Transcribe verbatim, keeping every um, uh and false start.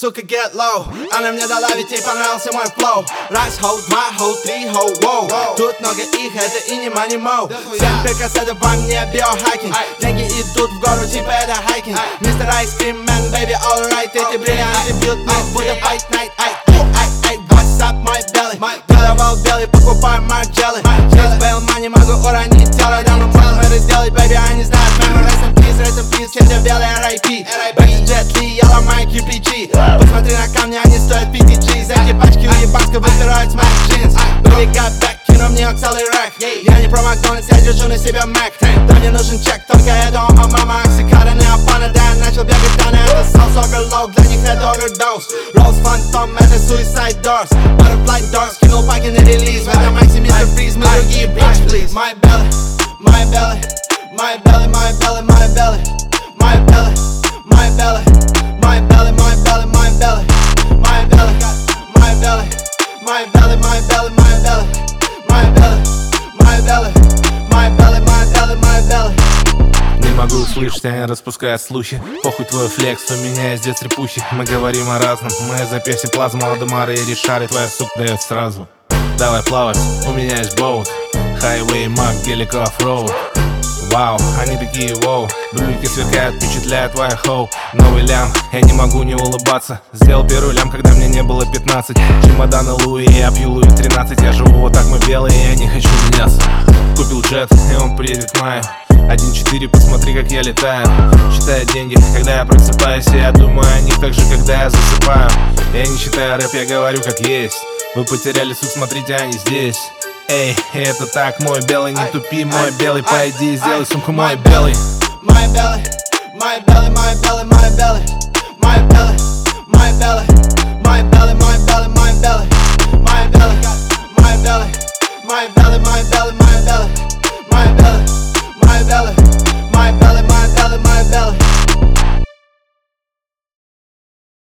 сука, get low. Она мне дала, ведь ей понравился мой флоу. Раз, хоу, два, хоу, три, хоу, воу. Тут много их, это и не money mo. Семь перкассетов во мне, биохакинг. Деньги идут в гору, типа это хайкинг. Мистер Ice Cream Man, baby, alright. Эти бриллианты бьют, мы будем fight night. Ай, ай, ай, what's up, my belly? Головал белый, покупаю Марджелли. Через bail money могу уронить тело. Давно можем это сделать, baby, они знают. Memory, rest in peace, rest in peace. Через белый эр ай пи. Back to Jet Li, я ломаю кью пи джи. Посмотри на камни, они стоят пятьдесят джи. За эти пачки уебанска выбирают с моих джинс. Baby got back, кино мне целый рэк. Я не про Макдональдс, я держу на себя Mac. Да мне нужен чек, только это он, мама. Оксикаренный опана, да я начал бегать, да на это соус оверлоуд. Для них это overdose. Rolls Phantom, это suicide doors. Butterfly doors, кинул паки на релиз. В этом Макси мистер Фриз, мы другие, bitch, please. My belly, my belly, my belly, my belly, my belly, my belly, my belly, my belly, my belly, my belly, my belly, my belly, my belly, my belly, my belly, my belly, my belly, my belly, my belly, my belly. Не могу услышать, они распускают слухи. Похуй твой флекс, у меня есть детский пухи. Мы говорим о разном, моя запястье плазма. Ладомары и решали, твоя сука дает сразу. Давай плавать, у меня есть боут. Хайвей, мак, гелик, оффроуд. Вау, они такие воу. Брюлики сверкают, впечатляют твоя хоу. Новый лям, я не могу не улыбаться. Сделал первый лям, когда мне не было пятнадцать. Чемоданы Луи, я пью Луи тринадцать. Я живу вот так, мы белые, я не хочу меняться. Купил джет, и он приедет в мае. один четыре, посмотри, как я летаю. Считаю деньги, когда я просыпаюсь. И я думаю о них так же, когда я засыпаю. Я не считаю рэп, я говорю как есть. Вы потеряли суть, смотрите, они здесь. Эй, это так, мой белый, не тупи, мой белый. Пойди и сделай сумку, мой белый. My belly, my belly, my belly, my belly, my belly, my belly, my belly, my belly, my belly, my belly, my belly, my belly, my belly, my belly, my belly, my belly, my belly, my belly, my belly.